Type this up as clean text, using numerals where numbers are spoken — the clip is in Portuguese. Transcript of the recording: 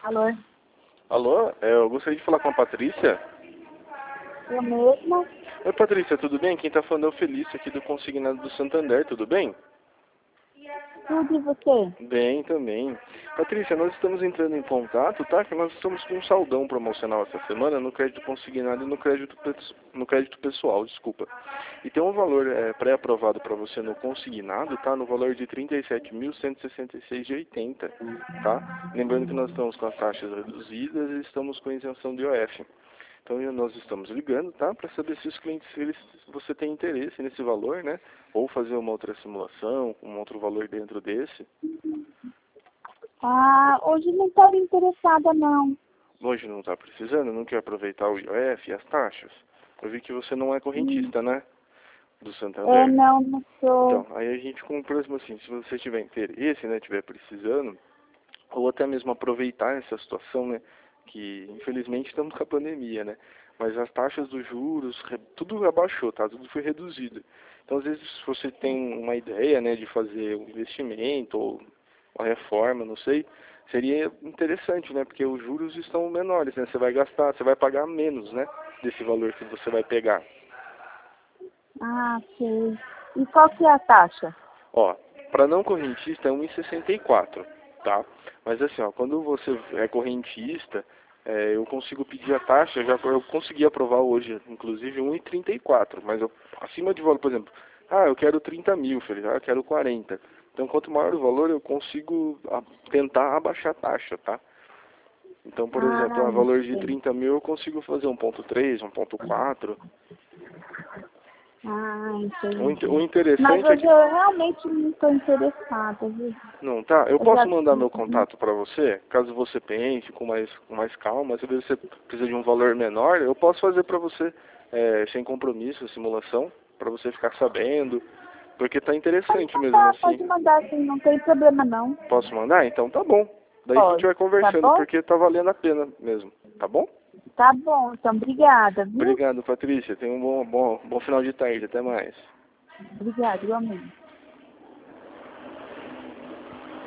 Alô? Alô, eu gostaria de falar com a Patrícia. Eu mesma? Oi, Patrícia, tudo bem? Quem tá falando é o Felício aqui do Consignado do Santander, tudo bem? Tudo e você? Bem, também. Patrícia, nós estamos entrando em contato, tá? Que nós estamos com um saldão promocional essa semana no crédito consignado e no crédito pessoal, desculpa. E tem um valor pré-aprovado para você no consignado, tá? No valor de R$ 37.166,80, tá? Lembrando que nós estamos com as taxas reduzidas e estamos com isenção de IOF. Então nós estamos ligando, tá? Para saber se os clientes, você tem interesse nesse valor, né? Ou fazer uma outra simulação, um outro valor dentro desse. Ah, hoje não estava interessada, não. Hoje não está precisando, não quer aproveitar o IOF e as taxas? Eu vi que você não é correntista, né? Do Santander. Não sou. Então, aí a gente, como próximo assim, se você tiver interesse, né? Tiver precisando, ou até mesmo aproveitar essa situação, né? Que infelizmente estamos com a pandemia, né? Mas as taxas dos juros, tudo abaixou, tá? Tudo foi reduzido. Então, às vezes, se você tem uma ideia, né, de fazer um investimento ou uma reforma, não sei, seria interessante, né? Porque os juros estão menores, né? Você vai gastar, você vai pagar menos, né? Desse valor que você vai pegar. Ah, sei. E qual que é a taxa? Ó, para não correntista é 1,64, tá? Mas assim, ó, quando você é correntista, eu consigo pedir a taxa, eu consegui aprovar hoje, inclusive 1,34, mas acima de valor, por exemplo, eu quero 30 mil, Felipe, eu quero 40. Então, quanto maior o valor, eu consigo tentar abaixar a taxa, tá? Então, por exemplo, a valor de Entendi. 30 mil eu consigo fazer 1,3, 1,4. O Entendi. Mas interessante é hoje que... eu realmente não estou interessada, viu? Não, tá? Eu Eu já posso mandar meu tive. contato para você, caso você pense com mais calma, se você precisa de um valor menor, eu posso fazer para você, sem compromisso, a simulação, para você ficar sabendo, porque tá interessante mesmo Pode assim. mandar sim, não tem problema não. Posso mandar? Então tá bom. Daí a gente Pode, vai tá conversando, bom? porque tá valendo a pena mesmo, tá bom? Tá bom, então obrigada, viu? Obrigado, Patrícia. Tenha um bom final de tarde. Até mais. Obrigada, igualmente.